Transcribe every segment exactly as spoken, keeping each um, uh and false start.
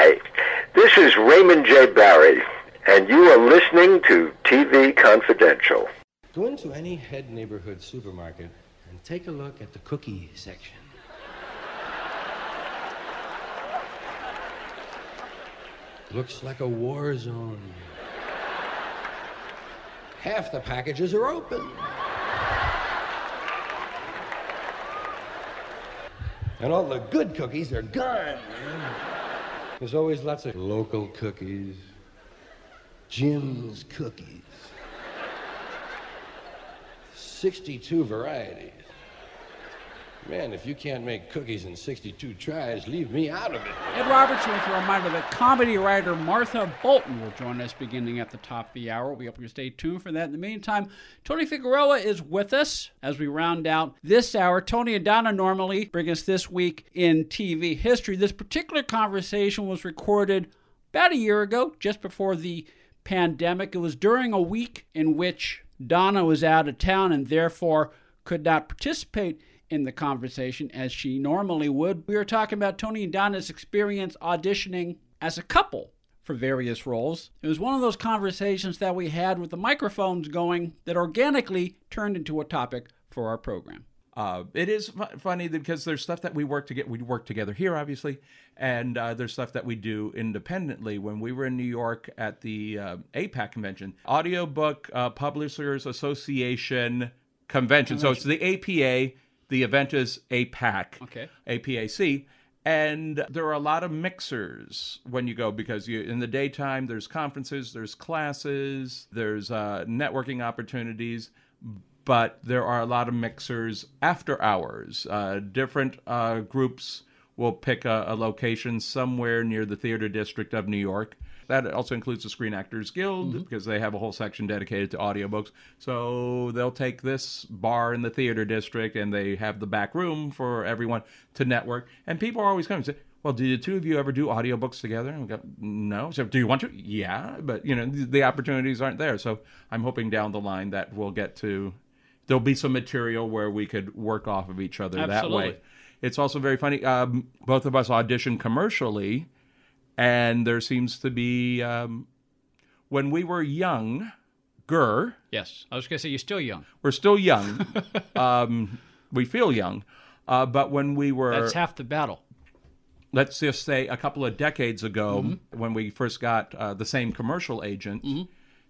Hi, this is Raymond J. Barry, and you are listening to T V Confidential. Go into any Head neighborhood supermarket and take a look at the cookie section. Looks like a war zone. Half the packages are open. And all the good cookies are gone. There's always lots of local cookies. Jim's Cookies. sixty-two varieties. Man, if you can't make cookies in sixty-two tries, leave me out of it. Ed Roberts with a reminder that comedy writer Martha Bolton will join us beginning at the top of the hour. We hope you stay tuned for that. In the meantime, Tony Figueroa is with us as we round out this hour. Tony and Donna normally bring us This Week in T V History. This particular conversation was recorded about a year ago, just before the pandemic. It was during a week in which Donna was out of town and therefore could not participate in the conversation as she normally would. We were talking about Tony and Donna's experience auditioning as a couple for various roles. It was one of those conversations that we had with the microphones going that organically turned into a topic for our program. Uh, it is fu- funny because there's stuff that we work to get. We work together here, obviously, and uh, there's stuff that we do independently. When we were in New York at the uh, A PAC convention, Audiobook uh, Publishers Association convention. convention. So it's the A P A. The event is A PAC, okay. A P A C, and there are a lot of mixers when you go because you, in the daytime there's conferences, there's classes, there's uh, networking opportunities, but there are a lot of mixers after hours. Uh, different uh, groups will pick a, a location somewhere near the Theater District of New York. That also includes the Screen Actors Guild, mm-hmm. because they have a whole section dedicated to audiobooks. So they'll take this bar in the Theater District, and they have the back room for everyone to network. And people are always coming and say, well, did the two of you ever do audiobooks together? And we go, no. So do you want to? Yeah. But, you know, the, the opportunities aren't there. So I'm hoping down the line that we'll get to, there'll be some material where we could work off of each other Absolutely. that way. It's also very funny. Um, both of us auditioned commercially. And there seems to be, um, when we were younger... Yes, I was going to say, you're still young. We're still young. um, we feel young. Uh, but when we were... That's half the battle. Let's just say a couple of decades ago, mm-hmm. when we first got uh, the same commercial agent, mm-hmm.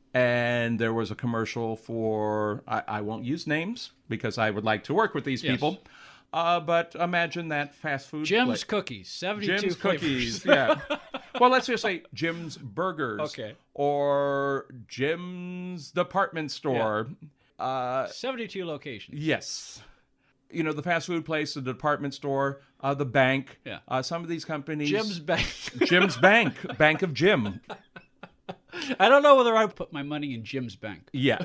and there was a commercial for... I, I won't use names, because I would like to work with these yes. people. Uh, but imagine that fast food Jim's place. Cookies, seventy-two Jim's flavors. Cookies, yeah. Well, let's just say Jim's Burgers. Okay. Or Jim's Department Store. Yeah. Uh, seventy-two locations. yes. You know, the fast food place, the department store, uh, the bank. Yeah. Uh, some of these companies... Jim's Bank. Jim's Bank. Bank of Jim. I don't know whether I put my money in Jim's Bank. Yeah.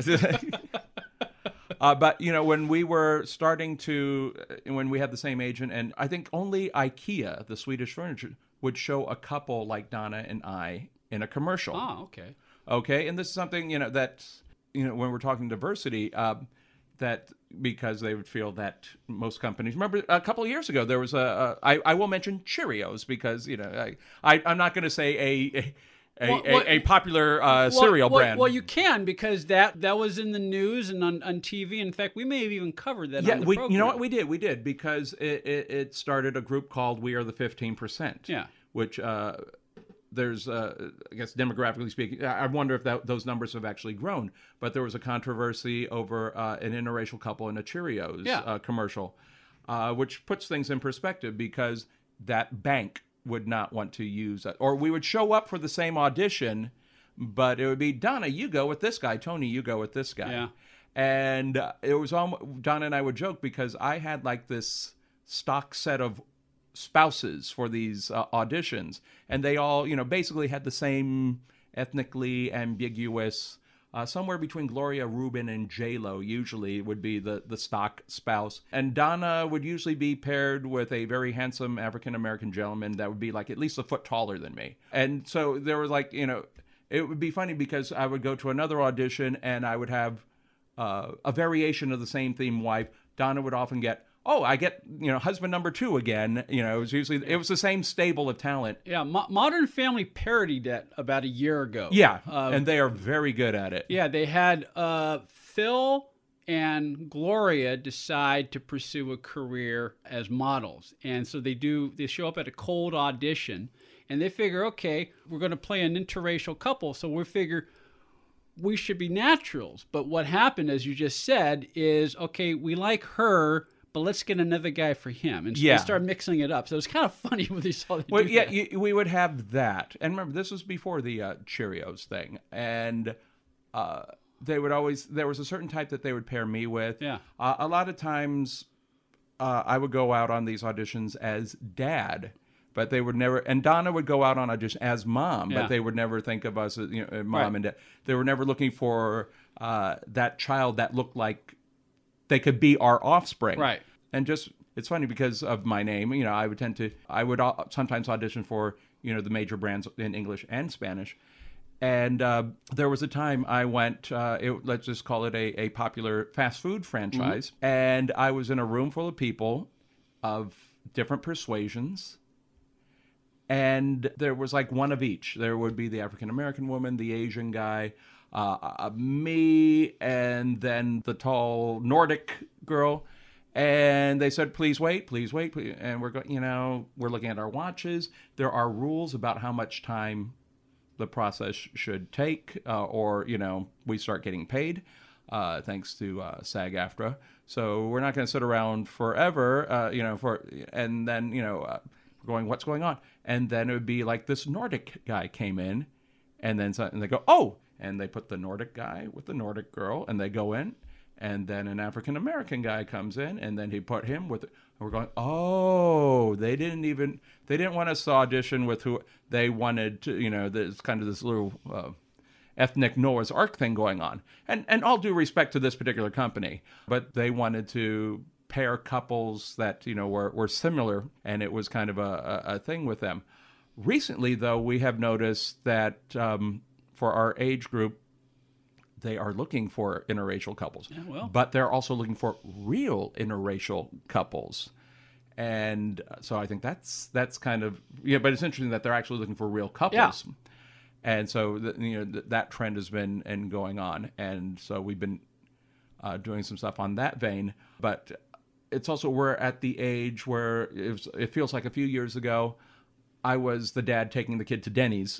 Uh, but, you know, when we were starting to, uh, when we had the same agent, and I think only IKEA, the Swedish furniture, would show a couple like Donna and I in a commercial. Oh, okay. Okay, and this is something, you know, that, you know, when we're talking diversity, uh, that because they would feel that most companies, remember a couple of years ago, there was a, a I, I will mention Cheerios because, you know, I, I, I'm not going to say a... a A, Well, well, a, a popular uh, well, cereal well, brand. Well, you can because that that was in the news and on, on T V. In fact, we may have even covered that yeah, on the we, program. you know what? We did. We did because it, it, it started a group called We Are the fifteen percent. Yeah. Which uh, there's, uh, I guess, demographically speaking, I wonder if that, those numbers have actually grown. But there was a controversy over uh, an interracial couple in a Cheerios yeah. uh, commercial, uh, which puts things in perspective because that bank would not want to use it. Or we would show up for the same audition, but it would be, Donna, you go with this guy. Tony, you go with this guy. Yeah. And uh, it was almost, Donna and I would joke because I had like this stock set of spouses for these uh, auditions. And they all, you know, basically had the same ethnically ambiguous, uh, somewhere between Gloria Rubin and J-Lo usually would be the, the stock spouse. And Donna would usually be paired with a very handsome African-American gentleman that would be like at least a foot taller than me. And so there was like, you know, it would be funny because I would go to another audition and I would have uh, a variation of the same theme wife. Donna would often get oh, I get, you know, husband number two again. You know, it was usually, it was the same stable of talent. Yeah, Mo- Modern Family parodied it about a year ago. Yeah, Uh, and they are very good at it. Yeah, they had uh, Phil and Gloria decide to pursue a career as models. And so they do, they show up at a cold audition and they figure, okay, we're going to play an interracial couple. So we figure we should be naturals. But what happened, as you just said, is, okay, we like her, but let's get another guy for him. And so Yeah. they start mixing it up. So it's kind of funny when they saw they Well, do yeah, that. you, we would have that. And remember, this was before the uh, Cheerios thing. And uh, they would always, there was a certain type that they would pair me with. Yeah. Uh, a lot of times uh, I would go out on these auditions as dad. But they would never, and Donna would go out on audition as mom, Yeah. but they would never think of us as, you know, mom Right. and dad. They were never looking for uh, that child that looked like they could be our offspring. Right. And just, it's funny because of my name, you know, I would tend to, I would au- sometimes audition for, you know, the major brands in English and Spanish. And uh, there was a time I went, uh, it, let's just call it a, a popular fast food franchise. Mm-hmm. And I was in a room full of people of different persuasions. And there was like one of each. There would be the African-American woman, the Asian guy, uh, uh, me, and then the tall Nordic girl. And they said, please wait, please wait. Please. And we're going, you know, we're looking at our watches. There are rules about how much time the process should take, uh, or, you know, we start getting paid, uh, thanks to uh, SAG-AFTRA. So we're not going to sit around forever, uh, you know, for, and then, you know, uh, we're going, what's going on? And then it would be like this Nordic guy came in, and then so, and they go, oh, and they put the Nordic guy with the Nordic girl, and they go in, and then an African American guy comes in, and then he put him with. And we're going, oh, they didn't even they didn't want us to audition with who they wanted to, you know. There's kind of this little uh, ethnic Noah's Ark thing going on, and and all due respect to this particular company, but they wanted to pair couples that, you know, were, were similar, and it was kind of a, a, a thing with them. Recently, though, we have noticed that um, for our age group, they are looking for interracial couples. Yeah, well. But they're also looking for real interracial couples. And so I think that's that's kind of, yeah, but it's interesting that they're actually looking for real couples. Yeah. And so, the, you know, th- that trend has been and going on. And so we've been uh, doing some stuff on that vein. But it's also, we're at the age where it, was, it feels like a few years ago, I was the dad taking the kid to Denny's,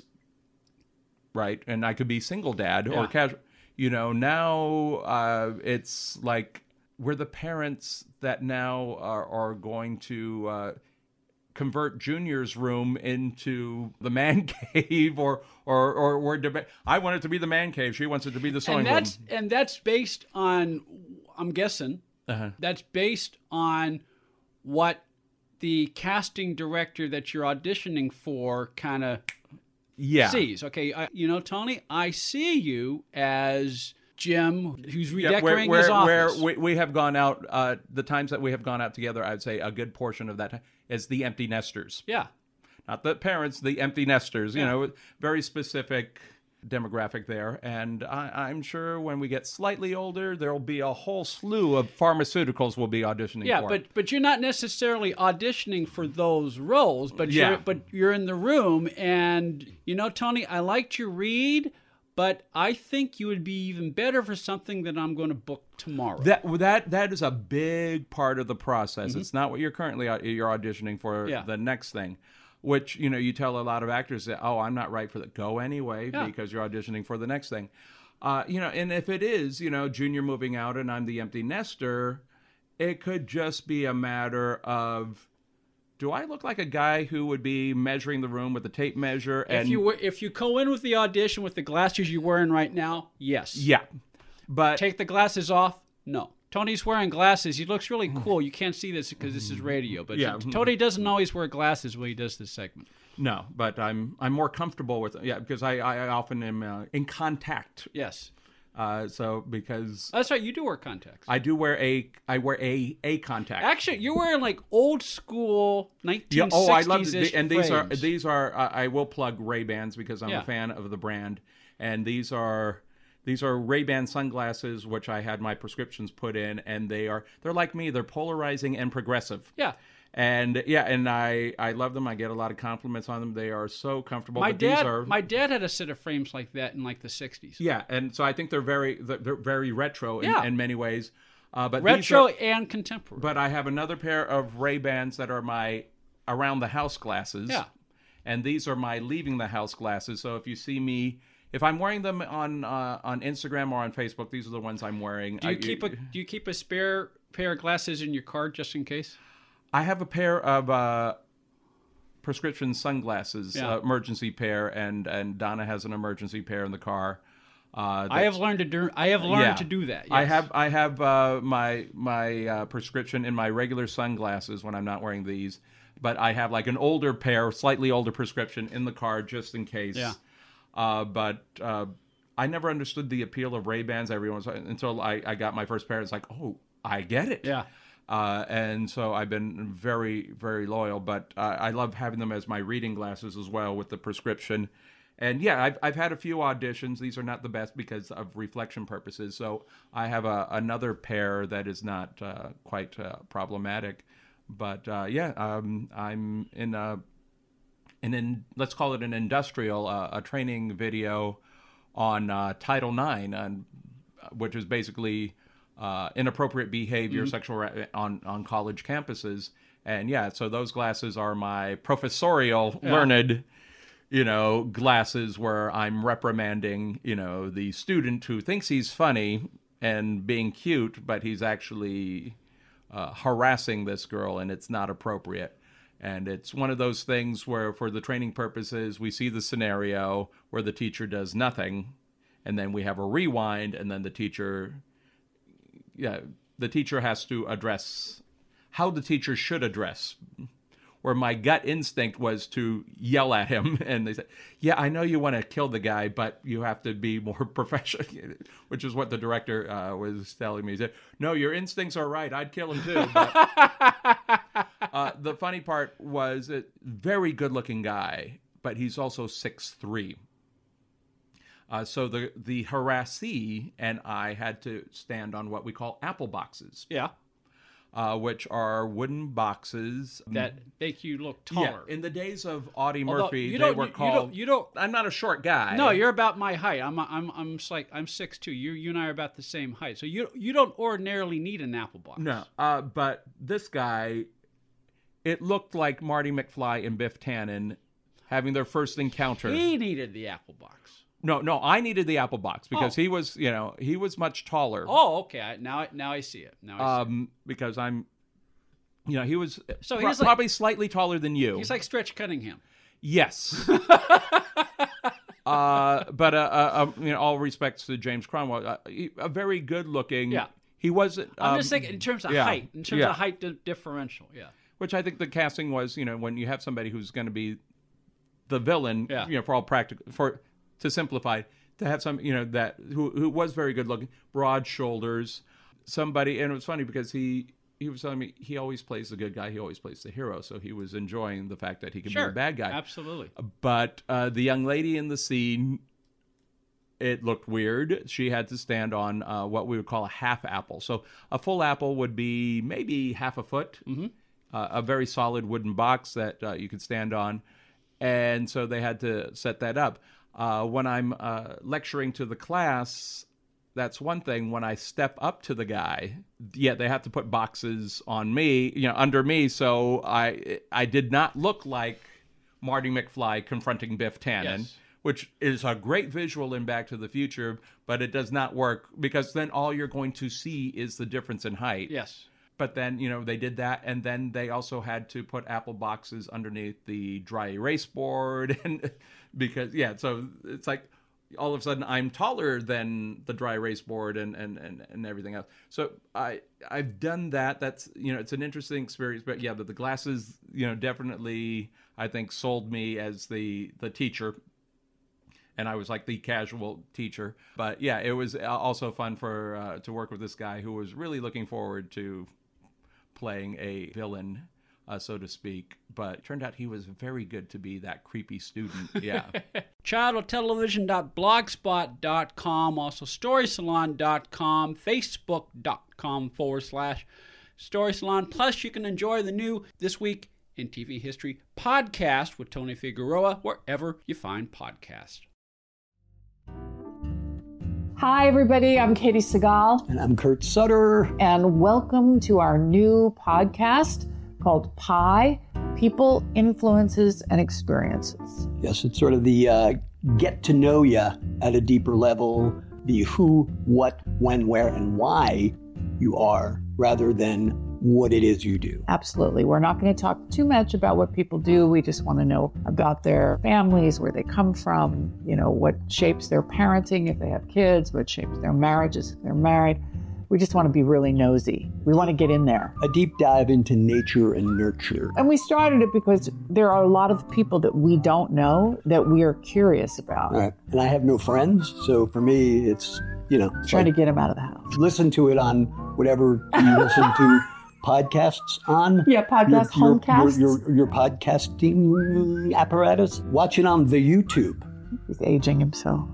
right? And I could be single dad Yeah. or casual. You know, now uh, it's like we're the parents that now are, are going to uh, convert Junior's room into the man cave, or or or we're deba- I want it to be the man cave. She wants it to be the sewing And that's room. and that's based on, I'm guessing, Uh-huh. that's based on what the casting director that you're auditioning for kind of Yeah. sees. Okay, I, you know, Tony, I see you as Jim, who's Yeah, redecorating where, his where, office. where we, we have gone out, uh, the times that we have gone out together, I'd say a good portion of that time is the empty nesters. yeah, Not the parents, the empty nesters, you Yeah. know, very specific demographic there. And I, I'm sure when we get slightly older, there'll be a whole slew of pharmaceuticals we'll be auditioning yeah, for. but but you're not necessarily auditioning for those roles, but Yeah. you're but you're in the room, and you know, Tony, I liked your read, but I think you would be even better for something that I'm going to book tomorrow. That that that is a big part of the process. It's not what you're currently au- you're auditioning for. Yeah. The next thing, which, you know, you tell a lot of actors that, oh, I'm not right for that. Go anyway, Yeah. because you're auditioning for the next thing. Uh, you know, and if it is, you know, Junior moving out and I'm the empty nester, it could just be a matter of, do I look like a guy who would be measuring the room with a tape measure? And if you were, if you go in with the audition with the glasses you're wearing right now, yes. yeah, but Take the glasses off? No. Tony's wearing glasses. He looks really cool. You can't see this because this is radio, but Yeah. Tony doesn't always wear glasses when he does this segment. no, but I'm I'm more comfortable with it. Yeah, because I I often am uh, in contact. Yes. Uh, so because That's right. You do wear contacts. I do wear a I wear a a contact. Actually, you're wearing like old school Yeah. nineteen sixties Oh, I love the, and these are frames. these are uh, I will plug Ray-Bans because I'm Yeah. a fan of the brand, and these are These are Ray-Ban sunglasses, which I had my prescriptions put in, and they are, they're like me. They're polarizing and progressive. Yeah. And yeah, and I, I love them. I get a lot of compliments on them. They are so comfortable. My but dad, these are, my dad had a set of frames like that in like the sixties. yeah, and so I think they're very, they're very retro in, Yeah. in many ways. Uh, but Retro these are, and contemporary. but I have another pair of Ray-Bans that are my around the house glasses. Yeah. And these are my leaving the house glasses. So if you see me, if I'm wearing them on uh, on Instagram or on Facebook, these are the ones I'm wearing. do you I, keep a do you keep a spare pair of glasses in your car just in case? I have a pair of uh, prescription sunglasses, Yeah. uh, emergency pair, and and Donna has an emergency pair in the car. Uh, I have that's- learned to do. I have learned yeah. to do that. I yes. have I have uh, my my uh, prescription in my regular sunglasses when I'm not wearing these, but I have like an older pair, slightly older prescription in the car just in case. Yeah. Uh, but uh, I never understood the appeal of Ray-Bans. Everyone's until I, I got my first pair. It's like, oh, I get it. Yeah. Uh, and so I've been very, very loyal. But uh, I love having them as my reading glasses as well with the prescription. And yeah, I've I've had a few auditions. These are not the best because of reflection purposes. So I have a, another pair that is not uh, quite uh, problematic. But uh, yeah, um, I'm in a an in, let's call it an industrial uh, a training video on uh, Title nine, on, which is basically uh, inappropriate behavior, Mm-hmm. sexual ra- on on college campuses. And yeah, so those glasses are my professorial, Yeah. learned, you know, glasses where I'm reprimanding, you know, the student who thinks he's funny and being cute, but he's actually uh, harassing this girl, and it's not appropriate. And it's one of those things where, for the training purposes, we see the scenario where the teacher does nothing, and then we have a rewind, and then the teacher, yeah, the teacher has to address how the teacher should address. Where my gut instinct was to yell at him, and they said, "Yeah, I know you want to kill the guy, but you have to be more professional," which is what the director uh, was telling me. He said, "No, your instincts are right. I'd kill him too." But, uh, the funny part was a very good-looking guy, but he's also six three. Uh, so the the harassee and I had to stand on what we call apple boxes. Yeah. Uh, which are wooden boxes That make you look taller. Yeah, in the days of Audie Although Murphy, you they don't- were you- you called. don't- you don't- I'm not a short guy. No, you're about my height. I'm I'm I'm s- like I'm six two. You you and I are about the same height. So you you don't ordinarily need an apple box. No, uh, but this guy, it looked like Marty McFly and Biff Tannen having their first encounter. He needed the apple box. No, no, I needed the apple box because Oh. he was, you know, he was much taller. Oh, okay. I, now I- now I see it. Now I see Um, because I'm, you know, he was So pro- he's like- probably slightly taller than you. it. He's like Stretch Cunningham. Yes. uh, but uh, uh, um, you know, all respects to James Cromwell, uh, he, a very good-looking. Yeah. He wasn't. I'm um, just thinking in terms of yeah, height. In terms yeah. of height di- differential. Yeah. Which I think the casting was, you know, when you have somebody who's going to be the villain, Yeah. you know, for all practical, for to simplify, to have some, you know, that who who was very good-looking, broad shoulders, somebody, and it was funny because he. He was telling me he always plays the good guy. He always plays the hero. So he was enjoying the fact that he could Sure. be a bad guy. Absolutely. But uh, the young lady in the scene, it looked weird. She had to stand on uh, what we would call a half apple. So a full apple would be maybe half a foot, mm-hmm. uh, a very solid wooden box that uh, you could stand on. And so they had to set that up. Uh, when I'm uh, lecturing to the class, that's one thing. When I step up to the guy, yeah, they have to put boxes on me, you know, under me. So I I did not look like Marty McFly confronting Biff Tannen, Yes. which is a great visual in Back to the Future, but it does not work because then all you're going to see is the difference in height. Yes. But then, you know, they did that, and then they also had to put apple boxes underneath the dry erase board, and because yeah, so it's like all of a sudden I'm taller than the dry erase board and, and, and, and everything else. So I I've done that. That's, you know, it's an interesting experience. But yeah, the, the glasses, you know, definitely I think sold me as the the teacher. And I was like the casual teacher. But yeah, it was also fun for uh, to work with this guy who was really looking forward to playing a villain, uh, so to speak. But it turned out he was very good to be that creepy student. Yeah. child television dot blogspot dot com, also story salon dot com, facebook dot com forward slash Story Salon. Plus, you can enjoy the new This Week in T V History podcast with Tony Figueroa wherever you find podcasts. Hi, everybody. I'm Katie Segal. And I'm Kurt Sutter. And welcome to our new podcast called Pi, People, Influences, and Experiences. Yes, it's sort of the uh, get to know you at a deeper level, the who, what, when, where, and why you are, rather than what it is you do. Absolutely. We're not going to talk too much about what people do. We just want to know about their families, where they come from, you know, what shapes their parenting if they have kids, what shapes their marriages if they're married. We just want to be really nosy. We want to get in there. A deep dive into nature and nurture. And we started it because there are a lot of people that we don't know that we are curious about. Right. And I have no friends, so for me, it's, you know. Trying like, to get them out of the house. Listen to it on whatever you listen to podcasts on. Yeah, podcast, your, homecasts. Your, your, your podcasting apparatus. Watch it on the YouTube. He's aging himself.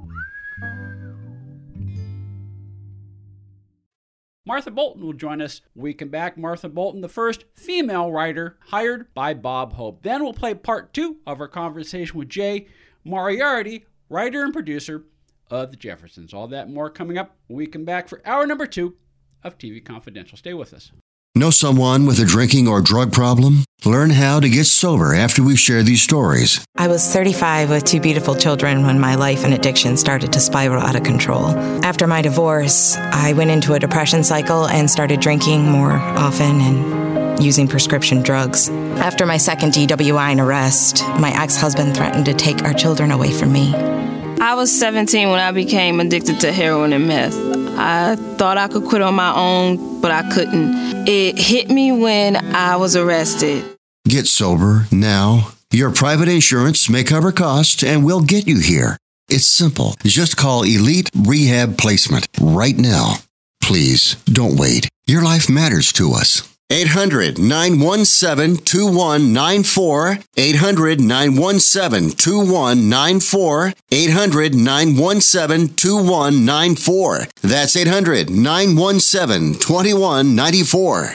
Martha Bolton will join us when we come back. Martha Bolton, the first female writer hired by Bob Hope. Then we'll play part two of our conversation with Jay Moriarty, writer and producer of The Jeffersons. All that and more coming up when we come back for hour number two of T V Confidential. Stay with us. Know someone with a drinking or drug problem? Learn how to get sober after we share these stories. I was thirty-five with two beautiful children when my life and addiction started to spiral out of control. After my divorce, I went into a depression cycle and started drinking more often and using prescription drugs. After my second D W I and arrest, my ex-husband threatened to take our children away from me. I was seventeen when I became addicted to heroin and meth. I thought I could quit on my own, but I couldn't. It hit me when I was arrested. Get sober now. Your private insurance may cover costs and we'll get you here. It's simple. Just call Elite Rehab Placement right now. Please, don't wait. Your life matters to us. eight hundred, nine one seven, two one nine four. eight hundred, nine one seven, two one nine four. eight hundred, nine one seven, two one nine four. That's eight hundred, nine one seven, two one nine four.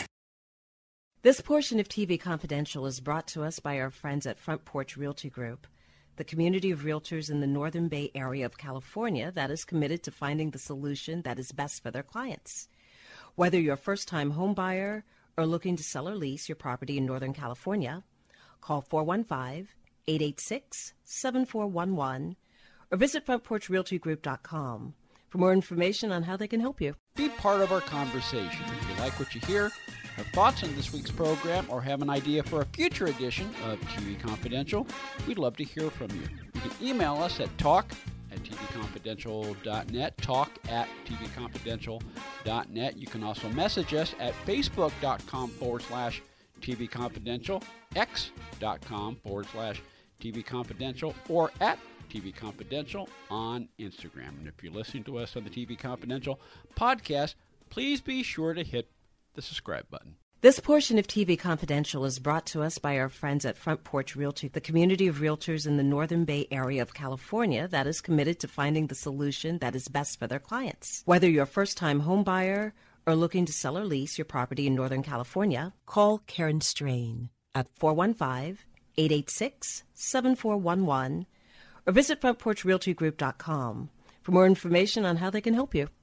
This portion of T V Confidential is brought to us by our friends at Front Porch Realty Group, the community of realtors in the Northern Bay Area of California that is committed to finding the solution that is best for their clients. Whether you're a first-time home buyer or looking to sell or lease your property in Northern California, call four one five, eight eight six, seven four one one or visit front porch realty group dot com for more information on how they can help you. Be part of our conversation. If you like what you hear, have thoughts on this week's program, or have an idea for a future edition of T V Confidential, we'd love to hear from you. You can email us at talk at t v confidential dot net, talk at t v confidential dot net. You can also message us at facebook.com forward slash TV Confidential, x.com forward slash TV Confidential, or at T V Confidential on Instagram. And if you're listening to us on the T V Confidential podcast, please be sure to hit the subscribe button. This portion of T V Confidential is brought to us by our friends at Front Porch Realty, the community of realtors in the Northern Bay Area of California that is committed to finding the solution that is best for their clients. Whether you're a first-time home buyer or looking to sell or lease your property in Northern California, call Karen Strain at four one five, eight eight six, seven four one one or visit front porch realty group dot com for more information on how they can help you.